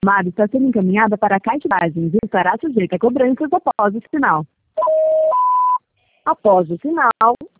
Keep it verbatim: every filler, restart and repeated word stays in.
chamada está sendo encaminhada para a caixa de mensagens e estará sujeita a cobranças após o sinal. Após o sinal,